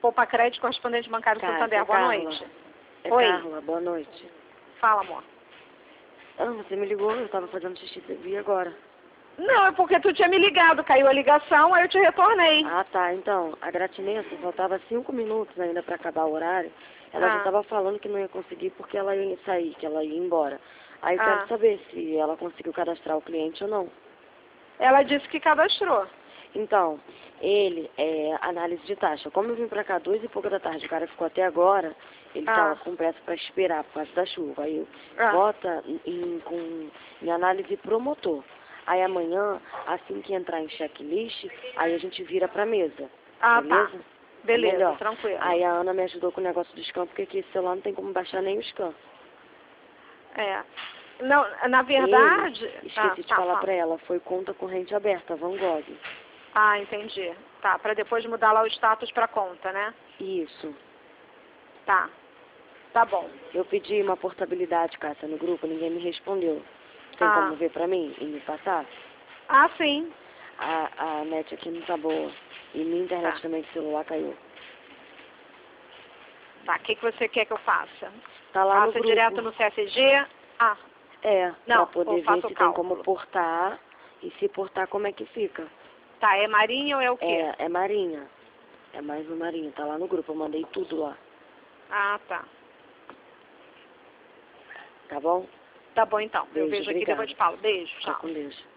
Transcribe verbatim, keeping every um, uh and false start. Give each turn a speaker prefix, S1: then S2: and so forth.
S1: Poupa Crédito, correspondente bancário
S2: Cássia,
S1: Santander. Boa
S2: Carla.
S1: noite.
S2: É
S1: Oi.
S2: Carla, boa noite.
S1: Fala, amor.
S2: Ah, você me ligou, eu tava fazendo xixi, você viu agora.
S1: Não, é porque tu tinha me ligado, caiu a ligação, aí eu te retornei.
S2: Ah, tá, então, a Gratinense faltava cinco minutos ainda pra acabar o horário. Ela
S1: Ah.
S2: já tava falando que não ia conseguir porque ela ia sair, que ela ia embora. Aí eu
S1: Ah.
S2: quero saber se ela conseguiu cadastrar o cliente ou não.
S1: Ela disse que cadastrou.
S2: Então, ele, é análise de taxa. Como eu vim pra cá duas e pouca da tarde, o cara ficou até agora, ele
S1: Ah.
S2: tava com pressa pra esperar por causa da chuva. Aí eu
S1: Ah.
S2: bota em, com, em análise promotor. Aí amanhã, assim que entrar em checklist, aí a gente vira pra mesa.
S1: Ah,
S2: beleza?
S1: tá. Beleza,
S2: Melhor.
S1: tranquilo.
S2: Aí a Ana me ajudou com o negócio do scan, porque aqui esse celular não tem como baixar nem o scan.
S1: É. Não, na verdade...
S2: Ele, esqueci
S1: ah,
S2: de
S1: tá,
S2: falar
S1: fala.
S2: pra ela, foi conta corrente aberta, Van Gogh.
S1: Ah, entendi. Tá, pra depois mudar lá o status pra conta, né?
S2: Isso.
S1: Tá. Tá bom.
S2: Eu pedi uma portabilidade, Cássia, no grupo, ninguém me respondeu. Tem
S1: Ah.
S2: como ver pra mim e me passar?
S1: Ah, sim.
S2: A, a net aqui não tá boa. E minha internet
S1: Tá.
S2: também do celular caiu.
S1: Tá, o que, que você quer que eu faça?
S2: Tá lá
S1: Passa
S2: no grupo.
S1: direto no C S G? Ah,
S2: É,
S1: não,
S2: pra poder
S1: ou
S2: ver
S1: faço
S2: se
S1: o
S2: tem
S1: cálculo.
S2: como portar. E se portar, como é que fica.
S1: Tá, é Marinha ou é o quê?
S2: É, é Marinha. É mais um Marinha, tá lá no grupo, eu mandei tudo lá.
S1: Ah, tá.
S2: Tá bom?
S1: Tá bom então.
S2: Beijo,
S1: eu vejo aqui e
S2: obrigada.
S1: depois te falo. Beijo,
S2: Fica
S1: tchau.
S2: com Deus.